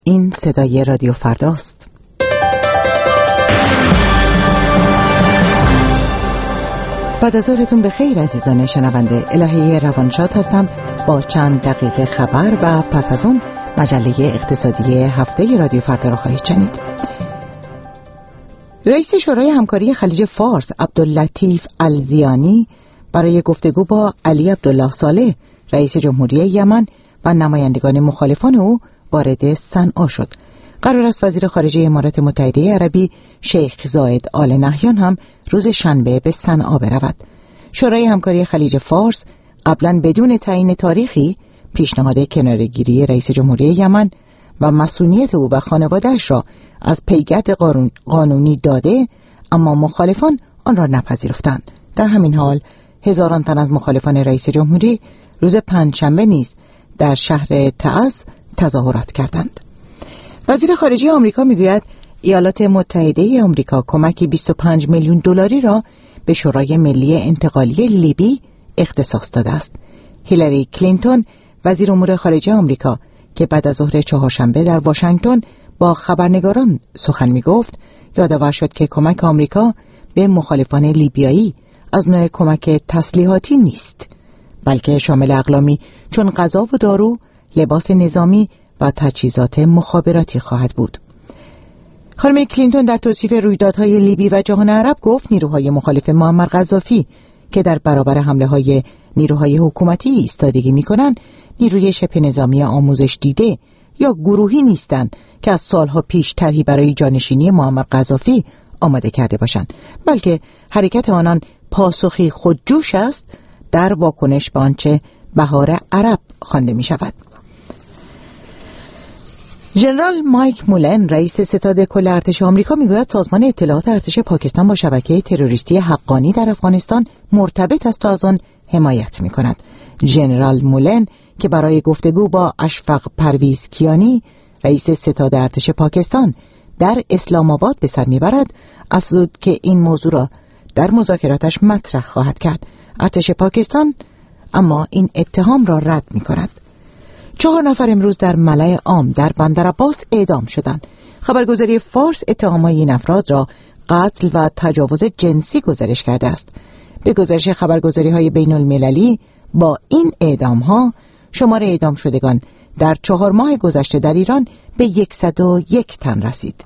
این صدای رادیو فرداست. بعد از ظهرتون بخیر عزیزان شنونده. الهه روانشاد هستم با چند دقیقه خبر و پس از اون مجله اقتصادی هفته رادیو فردا را خواهید شنید. رئیس شورای همکاری خلیج فارس عبداللطیف الزیانی برای گفتگو با علی عبدالله صالح رئیس جمهوری یمن و نمایندگان مخالفان او وارد صنعا شد. قرار است وزیر خارجه امارات متحده عربی شیخ زاید آل نهیان هم روز شنبه به صنعا برود. شورای همکاری خلیج فارس قبلا بدون تعیین تاریخی پیشنهاد کناره‌گیری رئیس جمهوری یمن و مسئولیت او و خانواده‌اش را از پیگرد قانونی داده، اما مخالفان آن را نپذیرفتند. در همین حال هزاران تن از مخالفان رئیس جمهوری روز پنجشنبه نیز در شهر تعز تظاهرات کردند. وزیر خارجه آمریکا میگوید ایالات متحده آمریکا کمکی 25 میلیون دلاری را به شورای ملی انتقالی لیبی اختصاص داده است. هیلاری کلینتون وزیر امور خارجه آمریکا که بعد از ظهر چهارشنبه در واشنگتن با خبرنگاران سخن میگفت، یادآور شد که کمک آمریکا به مخالفان لیبیایی از نوع کمک تسلیحاتی نیست، بلکه شامل اقلامی چون غذا و دارو، لباس نظامی و تجهیزات مخابراتی خواهد بود. خانم کلینتون در توصیف رویدادهای لیبی و جهان عرب گفت نیروهای مخالف معمر قذافی که در برابر حمله‌های نیروهای حکومتی ایستادگی می‌کنند، نیروی شبه نظامی آموزش دیده یا گروهی نیستند که از سالها پیش طرحی برای جانشینی معمر قذافی آماده کرده باشند، بلکه حرکت آنان پاسخی خودجوش است در واکنش به آنچه بهار عرب خوانده می‌شود. ژنرال مایک مولن رئیس ستاد کل ارتش آمریکا میگوید سازمان اطلاعات ارتش پاکستان با شبکه تروریستی حقانی در افغانستان مرتبط است و از آن حمایت می‌کند. ژنرال مولن که برای گفتگو با اشفق پرویز کیانی رئیس ستاد ارتش پاکستان در اسلام آباد به سر میبرد، افزود که این موضوع را در مذاکراتش مطرح خواهد کرد. ارتش پاکستان اما این اتهام را رد می‌کند. 4 نفر امروز در ملأ عام در بندرعباس اعدام شدند. خبرگزاری فارس اتهام‌های این افراد را قتل و تجاوز جنسی گزارش کرده است. به گزارش خبرگزاری‌های بین‌المللی با این اعدام‌ها شمار اعدام شدگان در 4 ماه گذشته در ایران به 101 تن رسید.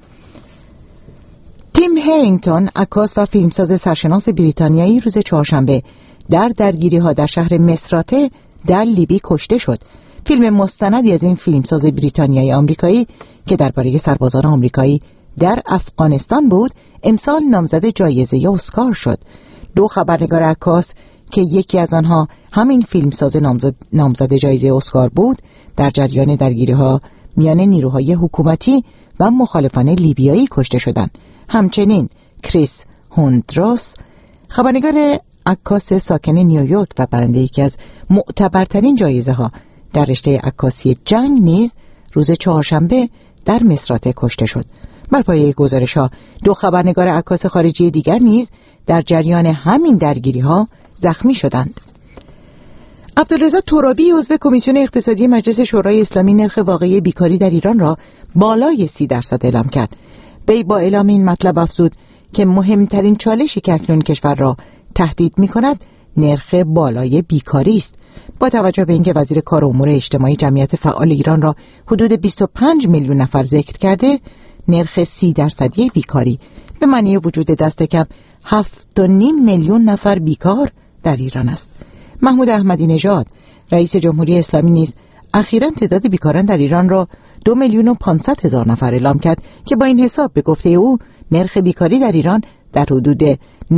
تیم هرینگتون عکاس و فیلمساز سرشناس بریتانیایی روز چهارشنبه در درگیری‌ها در شهر مصراته در لیبی کشته شد. فیلم مستندی از این فیلمساز بریتانیایی آمریکایی که درباره سربازان آمریکایی در افغانستان بود، امسال نامزد جایزه اسکار شد. 2 خبرنگار عکاس که یکی از آنها همین فیلمساز نامزد جایزه اسکار بود، در جریان درگیری‌ها میان نیروهای حکومتی و مخالفان لیبیایی کشته شدند. همچنین کریس هوندروس، خبرنگار عکاس ساکن نیویورک و برنده یکی از معتبرترین جایزه‌ها در رشته عکاسی جنگ نیز روز چهارشنبه در مصراته کشته شد. بر پایه گزارش‌ها 2 خبرنگار عکاس خارجی دیگر نیز در جریان همین درگیری‌ها زخمی شدند. عبدالرضا ترابی عضو کمیسیون اقتصادی مجلس شورای اسلامی نرخ واقعی بیکاری در ایران را بالای 30% اعلام کرد. وی با اعلام این مطلب افزود که مهمترین چالشی که اکنون کشور را تهدید می‌کند نرخ بالای بیکاری است. با توجه به اینکه وزیر کار و امور اجتماعی جمعیت فعال ایران را حدود 25 میلیون نفر ذکر کرده، نرخ 30% بیکاری به معنی وجود دست کم 7.5 میلیون نفر بیکار در ایران است. محمود احمدی نژاد رئیس جمهوری اسلامی نیز اخیراً تعداد بیکاران در ایران را 2,500,000 نفر اعلام کرد که با این حساب به گفته او نرخ بیکاری در ایران در حدود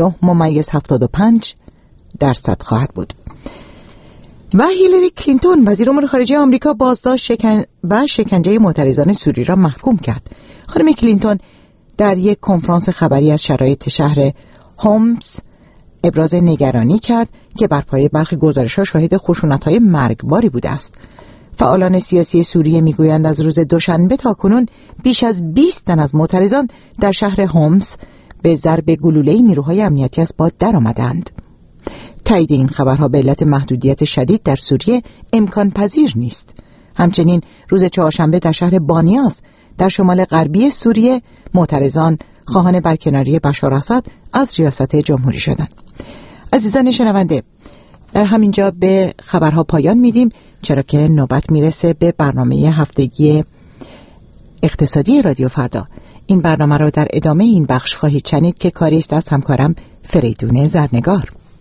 9.75% خواهد بود. و هیلاری کلینتون وزیر امور خارجه آمریکا بازداشت و شکنجه معترضان سوری را محکوم کرد. خانم کلینتون در یک کنفرانس خبری از شرایط شهر هومس ابراز نگرانی کرد که بر پایه برخی گزارش‌ها شاهد خشونت‌های مرگباری بوده است. فعالان سیاسی سوریه میگویند از روز دوشنبه تا کنون بیش از 20 تن از معترضان در شهر هومس به ضرب گلوله‌ای نیروهای امنیتی از باد درآمدند. تایید این خبرها به علت محدودیت شدید در سوریه امکان پذیر نیست. همچنین روز چهارشنبه در شهر بانیاس در شمال غربی سوریه معترضان خواهان برکناری بشار اسد از ریاست جمهوری شدند. عزیزان شنونده، در همینجا به خبرها پایان میدیم، چرا که نوبت میرسه به برنامه هفتگی اقتصادی رادیو فردا. این برنامه رو در ادامه این بخش خواهید شنید که کاری است از همکارم فریدون زرنگار.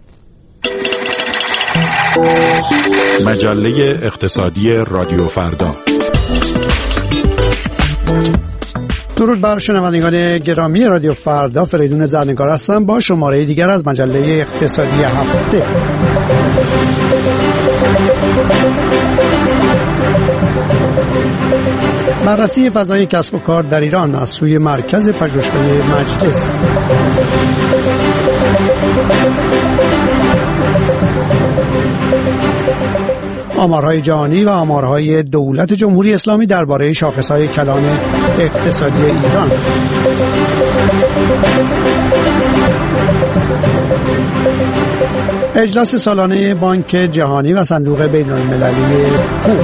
مجله اقتصادی رادیو فردا. درود بر شنوندگان گرامی رادیو فردا، فریدون زرنگار هستم با شماره دیگر از مجله اقتصادی هفته. بررسی فضای کسب و کار در ایران از سوی مرکز پژوهش‌های مجلس. آمارهای جهانی و آمارهای دولت جمهوری اسلامی درباره شاخص‌های کلان اقتصادی ایران. اجلاس سالانه بانک جهانی و صندوق بین‌المللی پول.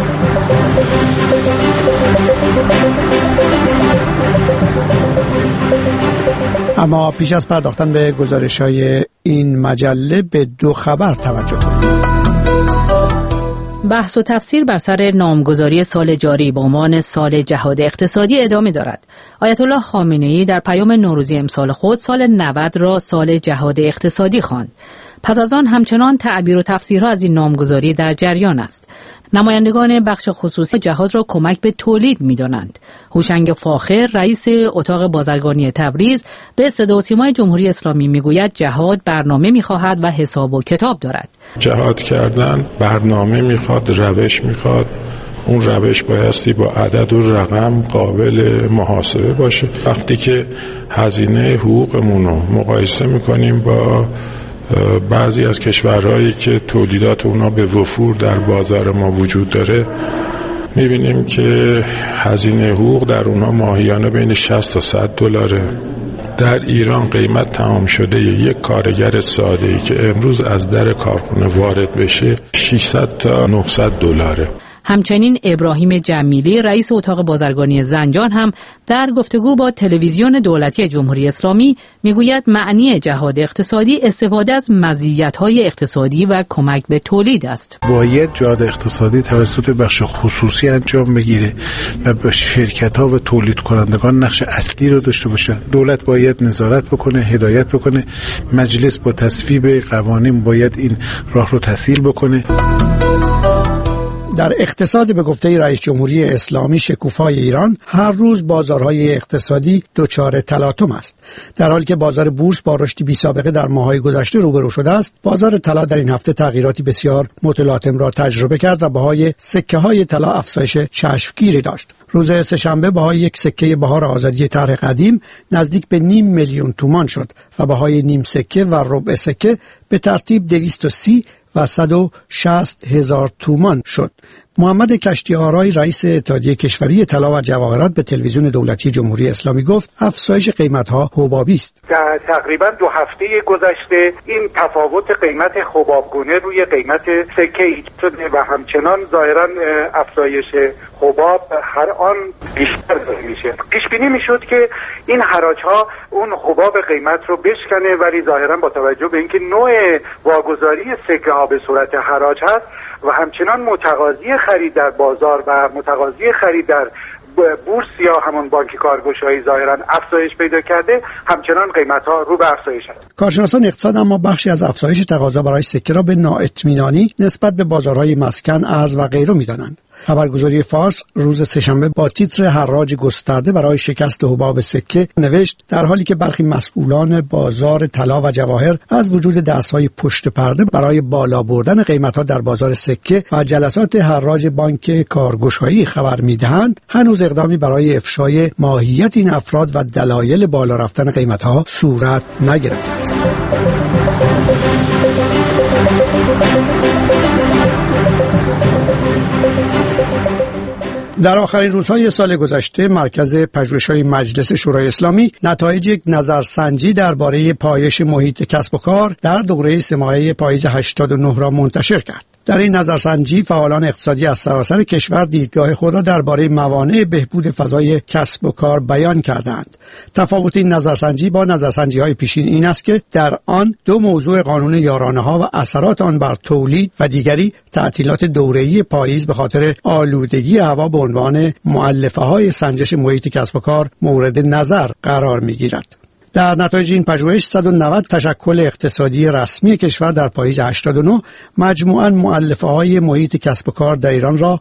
اما پیش از پرداختن به گزارش‌های این مجله به دو خبر توجه کنید. بحث و تفسیر بر سر نامگذاری سال جاری به عنوان سال جهاد اقتصادی ادامه دارد. آیت الله خامنه‌ای در پیام نوروزی امسال خود سال 90 را سال جهاد اقتصادی خواند. پس از آن همچنان تعبیر و تفسیرها از این نامگذاری در جریان است. نمایندگان بخش خصوصی جهاد را کمک به تولید می‌دانند. هوشنگ فاخر رئیس اتاق بازرگانی تبریز به صدا و سیمای جمهوری اسلامی میگوید جهاد برنامه می‌خواهد و حساب و کتاب دارد. جهاد کردن برنامه می‌خواد، روش می‌خواد. اون روش بایستی با عدد و رقم قابل محاسبه باشه. وقتی که هزینه حقوقمون رو مقایسه می‌کنیم با بعضی از کشورهایی که تولیدات اونا به وفور در بازار ما وجود داره، میبینیم که هزینه حقوق در اونا ماهیانه بین 60 تا 100 دلاره. در ایران قیمت تمام شده یک کارگر ساده‌ای که امروز از در کارخونه وارد بشه 600 تا 900 دلاره. همچنین ابراهیم جمیلی رئیس اتاق بازرگانی زنجان هم در گفتگو با تلویزیون دولتی جمهوری اسلامی میگوید معنی جهاد اقتصادی استفاده از مزیت‌های اقتصادی و کمک به تولید است. باید جهاد اقتصادی توسط بخش خصوصی انجام بگیره و به شرکت‌ها و تولید کنندگان نقش اصلی رو داشته باشه. دولت باید نظارت بکنه، هدایت بکنه، مجلس با تصویب قوانین باید این راه رو تسهیل بکنه. در اقتصاد به گفته رئیس جمهوری اسلامی شکوفای ایران، هر روز بازارهای اقتصادی دچار تلاطم است. در حالی که بازار بورس با رشدی بی‌سابقه در ماه‌های گذشته روبرو شده است، بازار طلا در این هفته تغییراتی بسیار متلاطم را تجربه کرد و بهای سکه‌های طلا افزایش چشمگیری داشت. روز سه‌شنبه بهای یک سکه بهار آزادی طرح قدیم نزدیک به 500,000 میلیون تومان شد و بهای نیم سکه و ربع سکه به ترتیب 230 و 160,000 تومان شد. محمد کشتی‌آرای رئیس اتحادیه کشوری طلا و جواهرات به تلویزیون دولتی جمهوری اسلامی گفت افزایش قیمت‌ها حبابی است. در تقریبا 2 هفته گذشته این تفاوت قیمت حبابگونه روی قیمت سکه ایجاد شده و همچنان ظاهراً افزایش حباب هر آن بیشتر میشه. پیش بینی میشد که این حراج‌ها اون حباب قیمت رو بشکنه، ولی ظاهراً با توجه به اینکه نوع واگذاری سکه ها به صورت حراج هست و همچنان متقاضی خرید در بازار و متقاضی خرید در بورس یا همون بانک کارگشایی ظاهراً افزایش پیدا کرده، همچنان قیمت‌ها رو به افزایش است. کارشناسان اقتصاد اما بخشی از افزایش تقاضا برای سکه را به نااطمینانی نسبت به بازارهای مسکن، ارز و غیره می‌دانند. خبرگزاری فارس روز سه‌شنبه با تیتر حراج گسترده برای شکست حباب سکه نوشت در حالی که برخی مسئولان بازار طلا و جواهر از وجود دست‌های پشت پرده برای بالا بردن قیمت‌ها در بازار سکه و جلسات حراج بانک کارگشایی خبر می‌دهند، هنوز اقدامی برای افشای ماهیت این افراد و دلایل بالا رفتن قیمت‌ها صورت نگرفته است. در آخرین روزهای سال گذشته مرکز پژوهش‌های مجلس شورای اسلامی نتایج یک نظرسنجی درباره پایش محیط کسب و کار در دوره 3 ماهه پاییز 89 را منتشر کرد. در این نظرسنجی فعالان اقتصادی از سراسر کشور دیدگاه خود را درباره موانع بهبود فضای کسب و کار بیان کردند. تفاوت این نظرسنجی با نظرسنجی‌های پیشین این است که در آن دو موضوع قانون یارانه‌ها و اثرات آن بر تولید و دیگری تعطیلات دوره‌ای پاییز به خاطر آلودگی هوا به عنوان مؤلفه‌های سنجش محیط کسب و کار مورد نظر قرار می‌گیرد. در نتایج این پژوهش 190 تشکل اقتصادی رسمی کشور در پاییز 89 مجموعاً مؤلفه‌های محیط کسب و کار در ایران را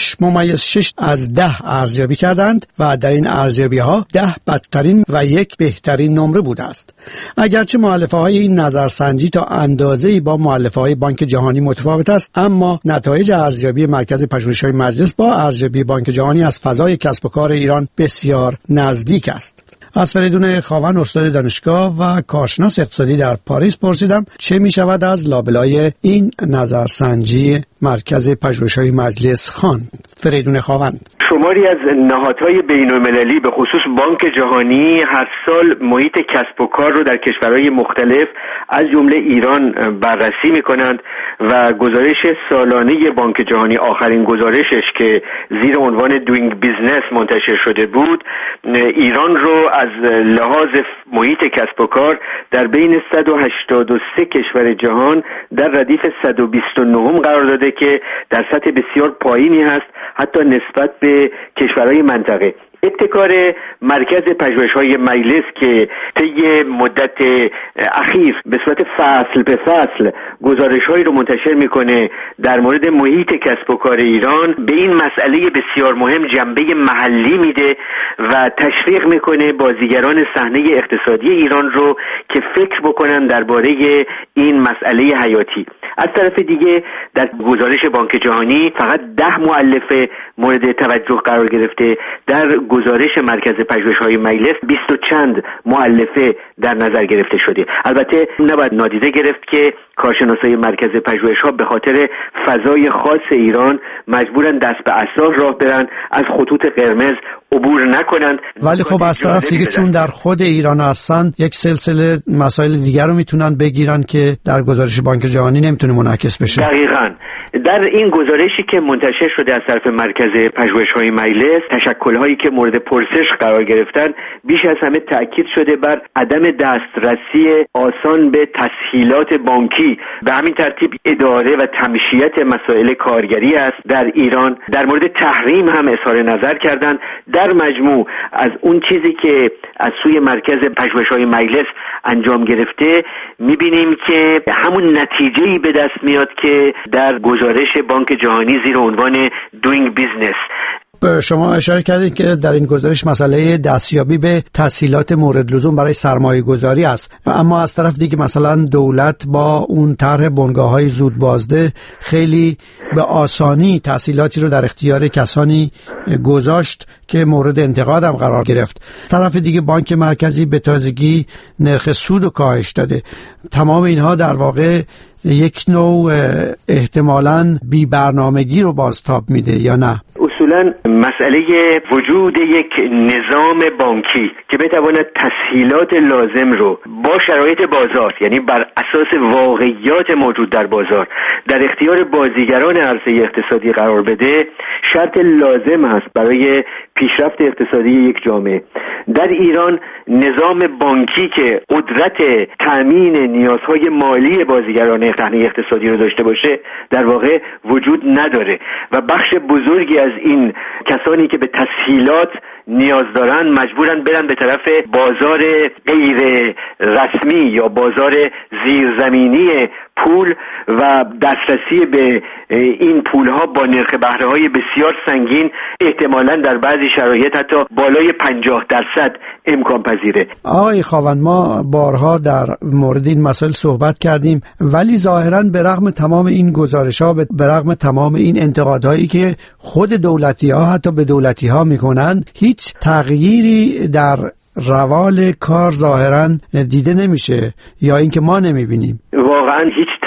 6.6 از 10 ارزیابی کردند و در این ارزیابی‌ها 10 بدترین و 1 بهترین نمره بوده است. اگرچه مؤلفه‌های این نظرسنجی تا اندازه‌ای با مؤلفه‌های بانک جهانی متفاوت است، اما نتایج ارزیابی مرکز پژوهش‌های مجلس با ارزیابی بانک جهانی از فضای کسب و کار ایران بسیار نزدیک است. از فریدون خاون استاد دانشگاه و کارشناس اقتصادی در پاریس پرسیدم چه می شود از لابلای این نظرسنجی مرکز پژوهش‌های مجلس خواند. فریدون خاون: شماری از نهادهای بین‌المللی به خصوص بانک جهانی هر سال محیط کسب و کار رو در کشورهای مختلف از جمله ایران بررسی می‌کنند و گزارش سالانه بانک جهانی، آخرین گزارشش که زیر عنوان Doing Business منتشر شده بود، ایران رو از لحاظ محیط کسب و کار در بین 183 کشور جهان در ردیف 129 قرار داده که در سطح بسیار پایینی هست حتی نسبت به کشورهای منطقه. ابتکار مرکز پژوهش‌های مجلس که طی مدت اخیر به صورت فصل به فصل گزارش‌هایی رو منتشر می‌کنه در مورد محیط کسب و کار ایران، به این مسئله بسیار مهم جنبه محلی میده و تشویق می‌کنه بازیگران صحنه اقتصادی ایران رو که فکر بکنن درباره این مسئله حیاتی. از طرف دیگه در گزارش بانک جهانی فقط 10 مؤلفه مورد توجه قرار گرفته. در گزارش مرکز پژوهش‌های مجلس 20 و چند مؤلفه در نظر گرفته شده. البته نباید نادیده گرفت که کارشناسای مرکز پژوهش‌ها به خاطر فضای خاص ایران مجبورن دست به عصا راه برن، از خطوط قرمز عبور نکنند. ولی خب از طرف دیگه چون در خود ایران هستن یک سلسله مسائل دیگر رو میتونن بگیرن که در گزارش بانک جهانی نمیتونه منعکس بشه. دقیقاً در این گزارشی که منتشر شده از طرف مرکز پژوهش‌های مجلس، تشکل‌هایی که مورد پرسش قرار گرفتن بیش از همه تأکید شده بر عدم دسترسی آسان به تسهیلات بانکی، به همین ترتیب اداره و تمشیت مسائل کارگری است در ایران. در مورد تحریم هم اظهار نظر کردند. در مجموع از اون چیزی که از سوی مرکز پژوهش‌های مجلس انجام گرفته می‌بینیم که همون نتیجه‌ای به دست میاد که در گزارش بانک جهانی زیر عنوان Doing Business. شما اشاره کردید که در این گزارش مسئله دستیابی به تسهیلات مورد لزوم برای سرمایه گذاری است و اما از طرف دیگه مثلا دولت با اون طرح بنگاه‌های زود بازده خیلی به آسانی تسهیلاتی رو در اختیار کسانی گذاشت که مورد انتقاد هم قرار گرفت. طرف دیگه بانک مرکزی به تازگی نرخ سود رو کاهش داده. تمام اینها در واقع یک نوع احتمالاً بی برنامگی رو بازتاب میده یا نه؟ اصولاً مسئله وجود یک نظام بانکی که بتواند تسهیلات لازم رو با شرایط بازار، یعنی بر اساس واقعیات موجود در بازار، در اختیار بازیگران عرصه اقتصادی قرار بده، شرط لازم است برای پیشرفت اقتصادی یک جامعه. در ایران نظام بانکی که قدرت تأمین نیازهای مالی بازیگران صحنه اقتصادی رو داشته باشه در واقع وجود نداره و بخش بزرگی از این کسانی که به تسهیلات نیاز دارن مجبورن برن به طرف بازار غیر رسمی یا بازار زیرزمینی پول و دسترسی به این پولها با نرخ بهره‌های بسیار سنگین، احتمالاً در بعضی شرایط حتی بالای 50% امکان پذیره. آقای خاون، ما بارها در مورد این مسائل صحبت کردیم ولی ظاهراً به رغم تمام این گزارش‌ها، به رغم تمام این انتقادهایی که خود دولتی‌ها حتی به دولتی‌ها می‌کنند، هیچ تغییری در روال کار ظاهراً دیده نمیشه یا اینکه ما نمی‌بینیم. واقعاً هیچ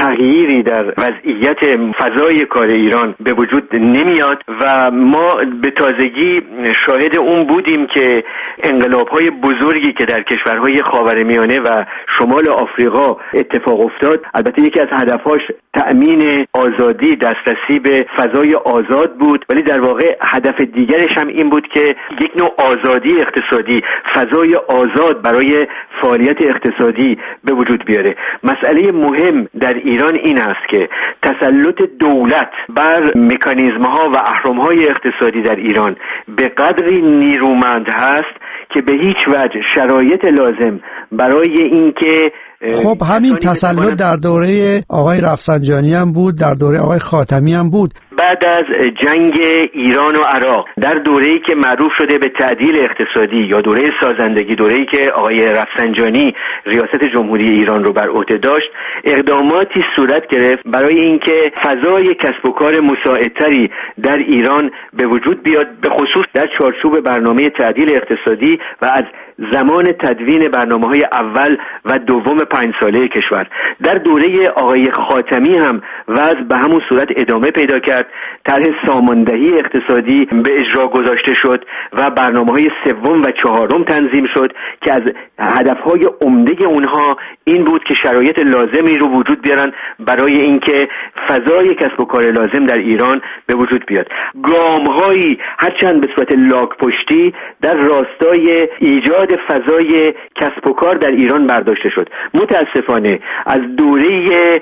تغییری در وضعیت فضای کار ایران به وجود نمیاد و ما به تازگی شاهد اون بودیم که انقلاب‌های بزرگی که در کشورهای خاورمیانه و شمال آفریقا اتفاق افتاد، البته یکی از هدفهاش تأمین آزادی، دسترسی به فضای آزاد بود، ولی در واقع هدف دیگرش هم این بود که یک نوع آزادی اقتصادی، فضای آزاد برای فعالیت اقتصادی به وجود بیاره. مسئله مهم در ایران این است که تسلط دولت بر مکانیزم‌ها و اهرم‌های اقتصادی در ایران به قدری نیرومند هست که به هیچ وجه شرایط لازم برای اینکه خب همین تسلط در دوره آقای رفسنجانی هم بود، در دوره آقای خاتمی هم بود. بعد از جنگ ایران و عراق، در دوره‌ای که معروف شده به تعدیل اقتصادی یا دوره سازندگی، دوره‌ای که آقای رفسنجانی ریاست جمهوری ایران رو بر عهده داشت، اقداماتی صورت گرفت برای اینکه فضای کسب و کار مساعدتری در ایران به وجود بیاد، به خصوص در چارچوب برنامه تعدیل اقتصادی و از زمان تدوین برنامه‌های اول و دوم 5 ساله کشور. در دوره آقای خاتمی هم وضع به همون صورت ادامه پیدا کرد. طرح ساماندهی اقتصادی به اجرا گذاشته شد و برنامه‌های سوم و چهارم تنظیم شد که از هدف‌های عمده اونها این بود که شرایط لازمی رو وجود بیارن برای اینکه فضای کسب و کار لازم در ایران به وجود بیاد. گام‌هایی هرچند به صورت لاک پشتی در راستای ایجاد فضای کسب و کار در ایران برداشته شد. متاسفانه از دوره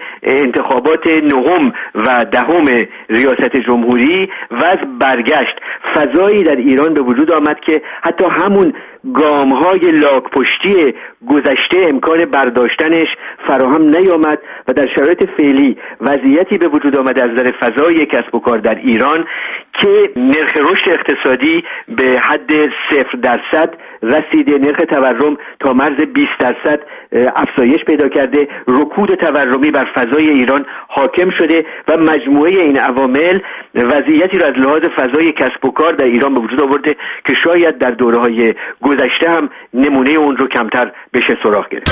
انتخابات نهم و دهم ریاست جمهوری وضع برگشت. فضایی در ایران به وجود آمد که حتی همون گام‌های لاک‌پشتی گذشته امکان برداشتنش فراهم نیامد و در شرایط فعلی وضعیتی به وجود آمد از نظر فضای کسب و کار در ایران که نرخ رشد اقتصادی به حد 0% رسیده، نرخ تورم تا مرز 20% افزایش پیدا کرده، رکود تورمی بر فضای ایران حاکم شده و مجموعه این عوامل وضعیتی را از لحاظ فضای کسب و کار در ایران به وجود آورده که شاید در دوره‌های گذشته هم نمونه اون رو کمتر بشه سراغ گرفت.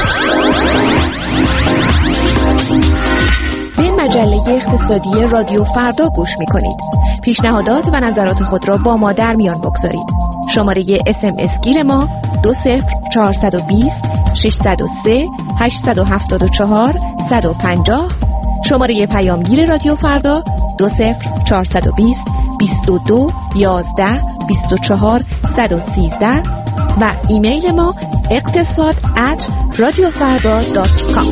به مجله اقتصادی رادیو فردا گوش می‌کنید. پیشنهادات و نظرات خود را با ما در میان بگذارید. شماره SMS گیر ما 20420 603 874 150. شماره پیامگیر رادیو فردا 20420 22 11 24 113 و ایمیل ما اقتصاد@radiofarda.com.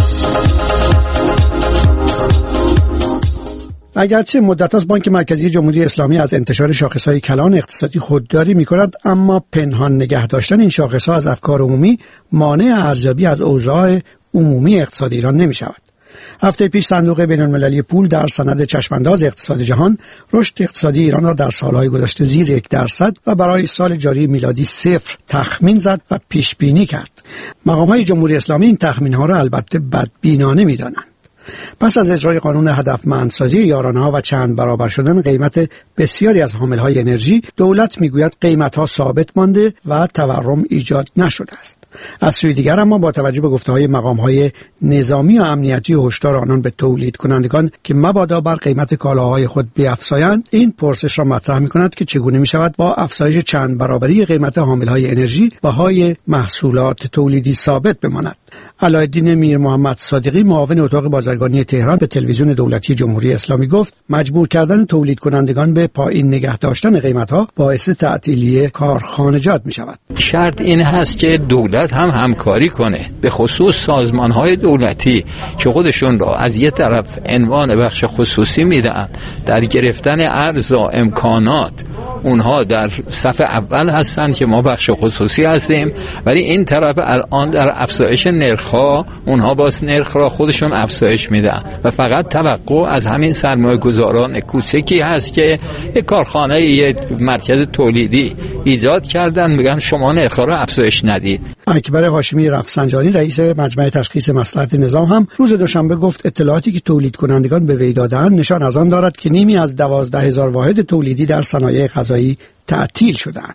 اگرچه مدت است بانک مرکزی جمهوری اسلامی از انتشار شاخص‌های کلان اقتصادی خودداری می‌کند، اما پنهان نگه داشتن این شاخص‌ها از افکار عمومی مانع ارزیابی از اوضاع عمومی اقتصاد ایران نمی‌شود. هفته پیش صندوق بین‌المللی پول در سند چشمانداز اقتصاد جهان رشد اقتصادی ایران را در سالهای گذشته زیر 1% و برای سال جاری میلادی 0 تخمین زد و پیش بینی کرد. مقام‌های جمهوری اسلامی این تخمین‌ها را البته بدبینانه می‌دانند. پس از اجرای قانون هدفمندسازی یارانه‌ها و چند برابر شدن قیمت بسیاری از حامل‌های انرژی، دولت میگوید قیمت‌ها ثابت مانده و تورم ایجاد نشده است. از سوی دیگر اما با توجه به گفته‌های مقام‌های نظامی و امنیتی هشدار آنان به تولید کنندگان که مبادا بر قیمت کالاهای خود بیفزایند، این پرسش را مطرح می‌کند که چگونه می‌شود با افزایش چند برابری قیمت حامل‌های انرژی بهای محصولات تولیدی ثابت بماند. علایالدین میر محمد صادقی، معاون اتاق بازرگانی تهران، به تلویزیون دولتی جمهوری اسلامی گفت مجبور کردن تولید کنندگان به پایین نگه داشتن قیمت‌ها باعث تعطیلی کارخانجات می‌شود. شرط این هست که دولت هم همکاری کنه، به خصوص سازمان‌های دولتی که خودشون را از یک طرف عنوان بخش خصوصی میدن در گرفتن ارزا امکانات، اونها در صف اول هستن که ما بخش خصوصی هستیم، ولی این طرف الان در افزایش نرخ‌ها اونها باز نرخ را خودشون افزایش میدن و فقط توقع از همین سرمایه گذاران کوچکی هست که یک کارخانه، یک مرکز تولیدی ایجاد کردن، میگن شما نرخ را افزایش ندید. اکبر هاشمی رفسنجانی، رئیس مجمع تشخیص مصلحت نظام، هم روز دوشنبه گفت اطلاعاتی که تولید کنندگان به وی داده‌اند نشان از آن دارد که نیمی از 12,000 واحد تولیدی در صنایع غذایی تعطیل شدند.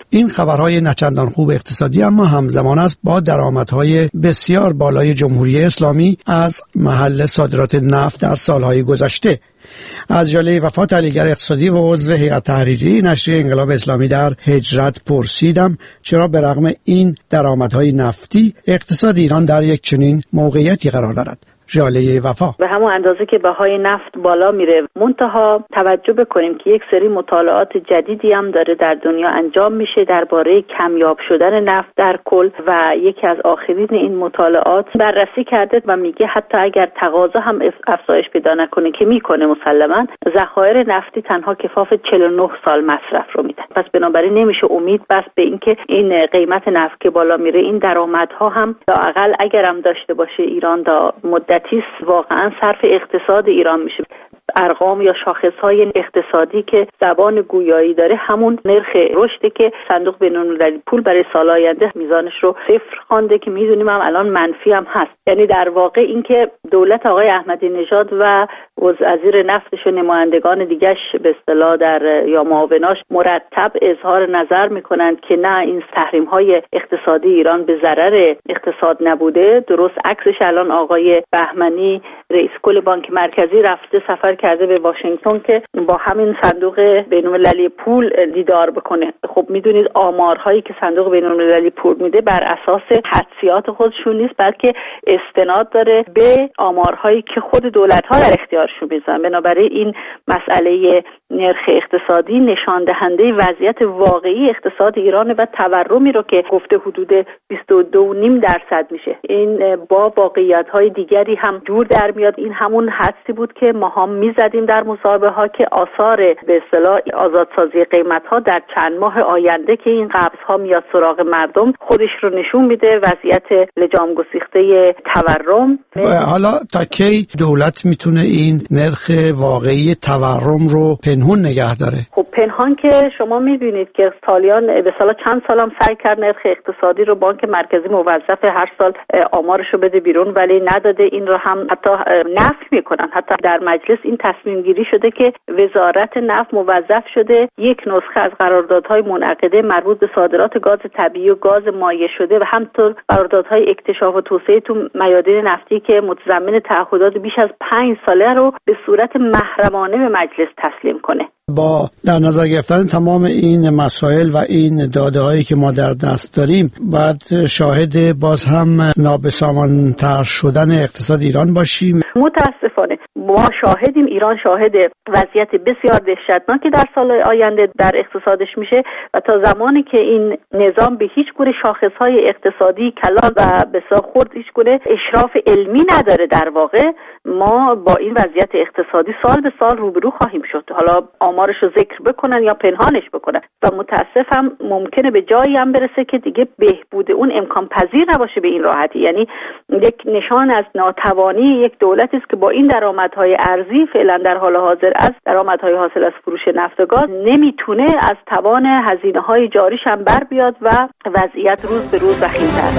این خبرهای نچندان خوب اقتصادی اما همزمان است با درآمدهای بسیار بالای جمهوری اسلامی از محل صادرات نفت در سالهای گذشته. از جاله وفا، تحلیلگر اقتصادی و عضو هیئت تحریری نشریه انقلاب اسلامی در هجرت پرسیدم چرا به رغم این درآمدهای نفتی اقتصاد ایران در یک چنین موقعیتی قرار دارد. جاله وفا: به همون اندازه که بهای نفت بالا میره، منتها توجه بکنیم که یک سری مطالعات جدیدی هم داره در دنیا انجام میشه درباره کمیاب شدن نفت در کل و یکی از آخرین این مطالعات بررسی کرده و میگه حتی اگر تقاضا هم افزایش پیدا نکنه که میکنه مسلماً، ذخایر نفتی تنها کفاف 49 سال مصرف رو میده. پس بنابراین نمیشه امید بست به اینکه این قیمت نفت که بالا میره این درآمدها هم لااقل اگر هم داشته باشه ایران تا مدتی واقعا صرف اقتصاد ایران میشه. ارقام یا شاخصهای اقتصادی که زبان گویایی داره همون نرخ رشدی که صندوق بین‌المللی پول برای سال آینده میزانش رو صفر خوانده که میدونیم هم الان منفی هم هست. یعنی در واقع اینکه دولت آقای احمدی نژاد و وزیر نفتش و نمایندگان دیگه‌اش به اصطلاح در یا معاوناش مرتب اظهار نظر میکنند که نه این تحریم‌های اقتصادی ایران به ضرر اقتصاد نبوده. درست عکسش الان آقای بهمنی رئیس کل بانک مرکزی رفته سفر کرده به واشنگتن که با همین صندوق بین‌المللی پول دیدار بکنه. خب میدونید آمارهایی که صندوق بین‌المللی پول میده بر اساس حدسیات خودشون نیست، بلکه استناد داره به آمارهایی که خود دولت‌ها در اختیارشون میذارن. بنابراین این مسئله نرخ اقتصادی نشان دهنده وضعیت واقعی اقتصاد ایران و تورمی رو که گفته حدود 22.5% میشه. این با واقعیت‌های دیگری هم جور در میاد. این همون حدسی بود که ما هم میزدیم در مصاحبه ها که آثار به اصطلاح آزادسازی قیمت ها در چند ماه آینده که این قبض ها میاد سراغ مردم خودش رو نشون میده. وضعیت لجام گسیخته تورم. حالا تا کی دولت میتونه این نرخ واقعی تورم رو پنهون نگه داره؟ خب پنهان که شما میبینید که سالیان به اصطلاح چند سال هم سعی کرد نرخ اقتصادی رو بانک مرکزی موظف هر سال آمارش رو بده بیرون ولی نداده. این رو هم حتی نفی میکنن. حتی در مجلس این تصمیم گیری شده که وزارت نفت موظف شده یک نسخه از قراردادهای منعقده مربوط به صادرات گاز طبیعی و گاز مایع شده و همینطور قراردادهای اکتشاف و توسعه تو میادین نفتی که متضمن تعهدات بیش از 5 ساله رو به صورت محرمانه به مجلس تسلیم کنه. با در نظر گرفتن تمام این مسائل و این داده‌هایی که ما در دست داریم بعد شاهد باز هم نابسامان‌تر شدن اقتصاد ایران باشیم. متاسفانه ما شاهدیم، ایران شاهد وضعیت بسیار دهشتناکی در سال آینده در اقتصادش میشه و تا زمانی که این نظام به هیچ گونه شاخصهای اقتصادی کلان و بسیار خرد هیچ گونه اشراف علمی نداره، در واقع ما با این وضعیت اقتصادی سال به سال روبرو خواهیم شد. حالا آمارش رو ذکر بکنن یا پنهانش بکنن و متاسفم ممکنه به جایی هم برسه که دیگه بهبود اون امکان پذیر نباشه به این راحتی. یعنی یک نشان از ناتوانی یک دولتی است که با این درآمدهای ارزی فعلا در حال حاضر از درآمدهای حاصل از فروش نفت و گاز نمیتونه از توان هزینه‌های جاریش هم بر بیاد و وضعیت روز به روز وخیم‌تر.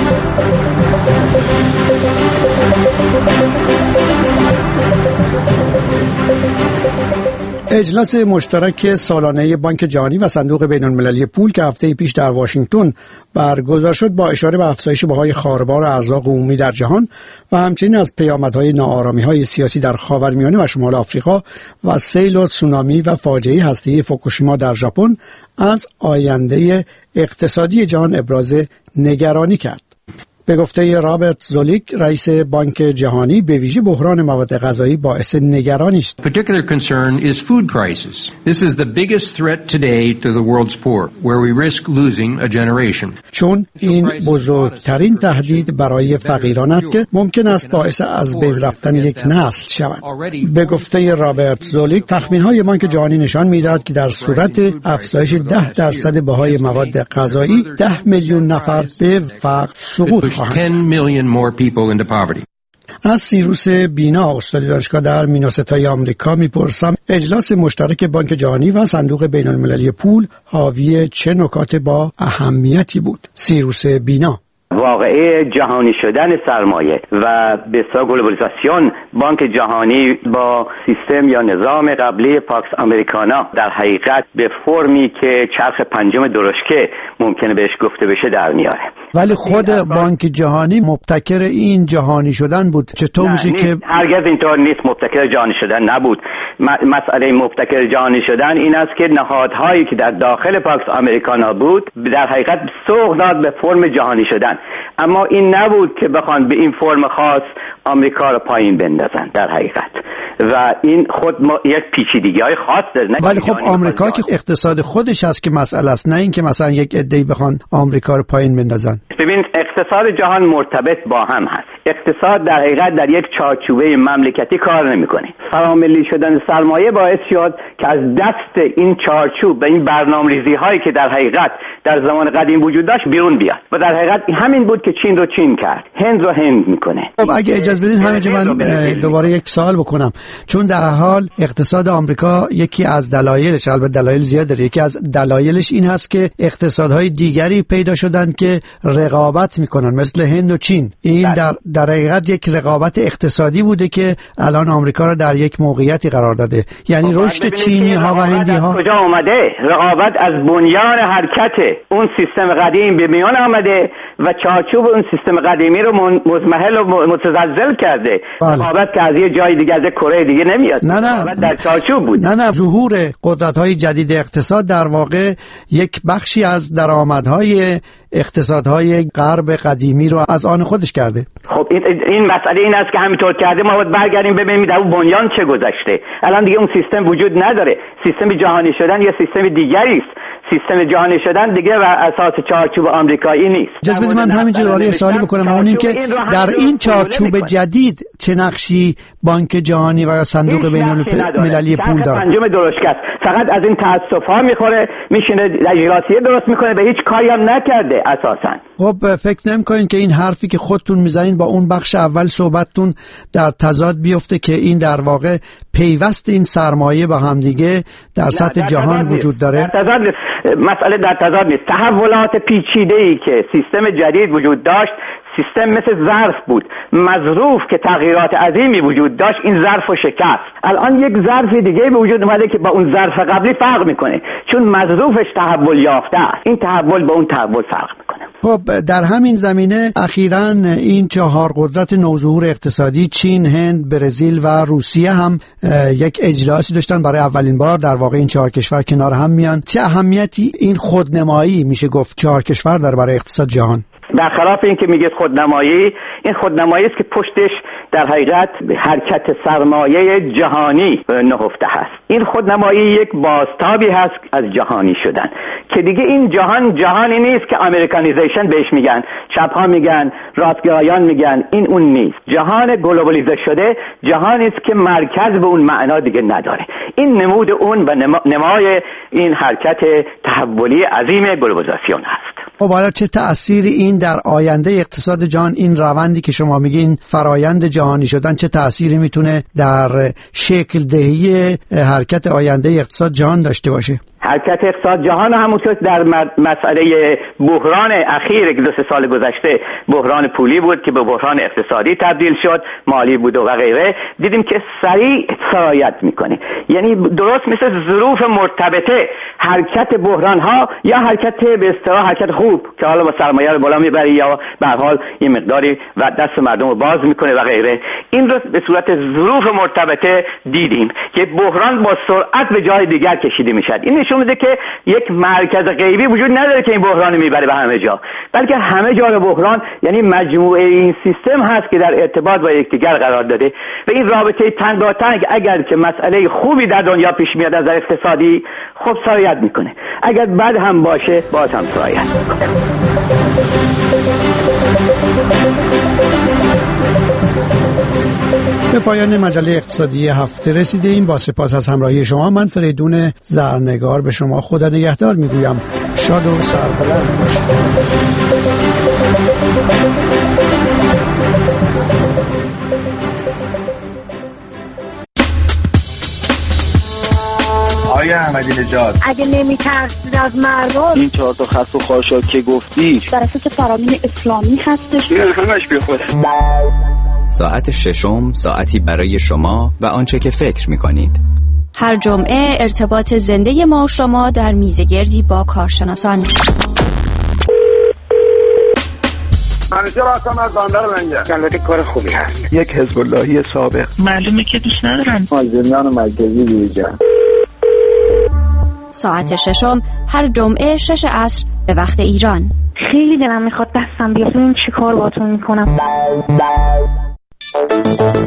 اجلاس مشترک سالانه بانک جهانی و صندوق بین‌المللی پول که هفته پیش در واشنگتن برگزار شد با اشاره به افزایش بهای خواربار ارزاق عمومی در جهان و همچنین از پیامدهای ناآرامی‌های سیاسی در خاورمیانه و شمال آفریقا و سیل و تسونامی و فاجعه هسته‌ای فوکوشیما در ژاپن از آینده اقتصادی جهان ابراز نگرانی کرد. به گفته رابرت زولیک رئیس بانک جهانی به ویژه بحران مواد غذایی باعث نگرانی است. Particular concern is food crisis. This is the biggest threat today to the world's poor, where we risk losing a generation. چون این بزرگترین تهدید برای فقیران است که ممکن است باعث از بین رفتن یک نسل شود. به گفته رابرت زولیک تخمین‌های بانک جهانی نشان می‌دهد که در صورت افزایش 10% بهای مواد غذایی 10 میلیون نفر به فقر سقوط 10 million more people into poverty. از سیروس بینا استاد دانشگاه در میناسوتای آمریکا میپرسم اجلاس مشترک بانک جهانی و صندوق بین‌المللی پول حاوی چه نکات با اهمیتی بود؟ سیروس بینا: واقعه جهانی شدن سرمایه و به اصطلاح گلوبالیزاسیون، بانک جهانی با سیستم یا نظام قبلی پاکس امریکانا در حقیقت به فرمی که چرخ پنجم درشکه ممکنه بهش گفته بشه در میاره. ولی خود بانک جهانی مبتکر این جهانی شدن بود. چطور میشه که هرگز اینطور نیست، مبتکر جهانی شدن نبود. مسئله مبتکر جهانی شدن این است که نهادهایی که در داخل پاکس امریکانا بود در حقیقت سوق داد به فرم جهانی شدن، اما این نبود که بخوان به این فرم خاص آمریکا رو پایین بندازن در حقیقت، و این خود یک پیچیدگی‌های خاص داره. ولی خب آمریکا که اقتصاد خودش هست که مسئله است، نه اینکه مثلا یک عده‌ای بخوان آمریکا رو پایین بندازن. ببین اقتصاد جهان مرتبط با هم هست. اقتصاد در حقیقت در یک چارچوبه مملکتی کار نمیکنه. فراملی شدن سرمایه باعث شد که از دست این چارچوب و این برنامه‌ریزی هایی که در حقیقت در زمان قدیم وجود داشت بیرون بیاد، و در حقیقت همین بود که چین رو چین کرد، هند رو هند میکنه. خب اگه اجازه بدین همینجا من دوباره یک سوال بکنم، چون در حال اقتصاد آمریکا یکی از دلایلش، البته دلایل زیاد داره، یکی از دلایلش این هست که اقتصادهای دیگری پیدا شدن که رقابت میکنن مثل هند و چین. این در حقیقت یک رقابت اقتصادی بوده که الان آمریکا رو در یک موقعیتی قرار داده. یعنی رشد چینی ها و هندی ها کجا اومده؟ رقابت از بنیان حرکت اون سیستم قدیم به میان آمده و چارچوب اون سیستم قدیمی رو مزمحل و متزلزل کرده. رقابت که از یه جای دیگه، از کره دیگه نمیاد. نه در چارچوب بود. نه ظهور قدرت‌های جدید اقتصاد در واقع یک بخشی از درآمدهای اقتصادهای غرب قدیمی رو از آن خودش کرده. خب این مسئله این است که همینطور کرده ما باید برگردیم ببینیم در اون بنیان چه گذشته. الان دیگه اون سیستم وجود نداره. سیستم جهانی شدن یا سیستم دیگری است. سیستم جهانی شدن دیگه و اساس چارچوب آمریکایی نیست. اجازه بدید من همینجوری دوباره سوالی بکنم، اون این که در این چارچوب جدید چه نقشی بانک جهانی و یا صندوق بین‌المللی پول داره؟ پنجم درشکه است. فقط از این تأسف‌ها میخوره، میشینه اجراسیه درست میکنه، به هیچ کاری هم نکرده اساساً. خب فکر نمی‌کنین که این حرفی که خودتون میزنین با اون بخش اول صحبتتون در تضاد بیفته که این در واقع پیوست این سرمایه با همدیگه در سطح جهان وجود داره؟ در تضاد مسئله در تضاد نیست. تحولات پیچیده‌ای که سیستم جدید وجود داشت، سیستم مثل ظرف بود، مظروف که تغییرات عظیمی وجود داشت، این ظرف رو شکست. الان یک ظرف دیگه به وجود اومده که با اون ظرف قبلی فرق میکنه، چون مظروفش تحول یافته است. این تحول با اون تحول فرق میکنه. خب در همین زمینه اخیراً این چهار قدرت نوظهور اقتصادی چین، هند، برزیل و روسیه هم یک اجلاسی داشتن برای اولین بار. در واقع این چهار کشور کنار هم میان. چه اهمیتی این خودنمایی میشه گفت چهار کشور داره برای اقتصاد جهان؟ برخلاف این که میگه خودنمایی، این خودنمایی است که پشتش در حقیقت حرکت سرمایه جهانی نهفته هست. این خودنمایی یک بازتابی هست از جهانی شدن که دیگه این جهانی نیست که امریکانیزیشن بهش میگن، چپ ها میگن، راستگرایان میگن، این اون نیست. جهان گلوبالیزه شده جهانی است که مرکز به اون معنا دیگه نداره. این نمود اون و نمای این حرکت تحولی عظیم گلوبالیزاسیون هست. خب حالا چه تأثیری این در آینده اقتصاد جهان، این روندی که شما میگین فرایند جهانی شدن، چه تأثیری میتونه در شکل دهی حرکت آینده اقتصاد جهان داشته باشه؟ حرکت اقتصاد جهان همونطور در مسئله بحران اخیر که 2 سال گذشته بحران پولی بود که به بحران اقتصادی تبدیل شد، مالی بود و غیره، دیدیم که سریع سرایت میکنه. یعنی درست مثل ظروف مرتبطه، حرکت بحران ها یا حرکت به اصطلاح حرکت خوب که حالا با سرمایه رو بالا میبره یا به هر حال یه مقداری و دست مردم رو باز میکنه و غیره، این رو به صورت ظروف مرتبطه دیدیم که بحران با سرعت به جای دیگر کشیده میشد. این نشون میده که یک مرکز غیبی وجود نداره که این بحران میبره به همه جا، بلکه همه جا رو بحران یعنی مجموعه این سیستم هست که در ارتباط با یکدیگر قرار داده و این رابطه تنگاتنگ اگر که مسئله خوبی در دنیا پیش میاد از اقتصادی، خب سرایت میکنه، اگر بد هم باشه باز هم سرایت میکنه. به پایان مجله اقتصادی هفته رسیدیم. با سپاس از همراهی شما. من فریدون زرنگار به شما خدا نگهدار میگویم. شاد و سربلند باشید. آیا احمدی نژاد. اگه نمی‌ترسید از مردم، این 4 تا خط و خاشاک که گفتی در اساس فرامین اسلامی هستش. همش بیخود. ساعت ششم ساعتی برای شما و آنچه که فکر می‌کنید. هر جمعه ارتباط زنده ما و شما در میزگردی با کارشناسان. منیشه راستم از باندر لنگه. البته کار خوبی هست. یک حزب اللهی سابق. معلومه که دوست ندارن. زندان مرکزی بیرجن. ساعت ششم هر جمعه 6 عصر به وقت ایران. خیلی دلم میخواد دستم بیاد. این چیکار باهاتون میکنم؟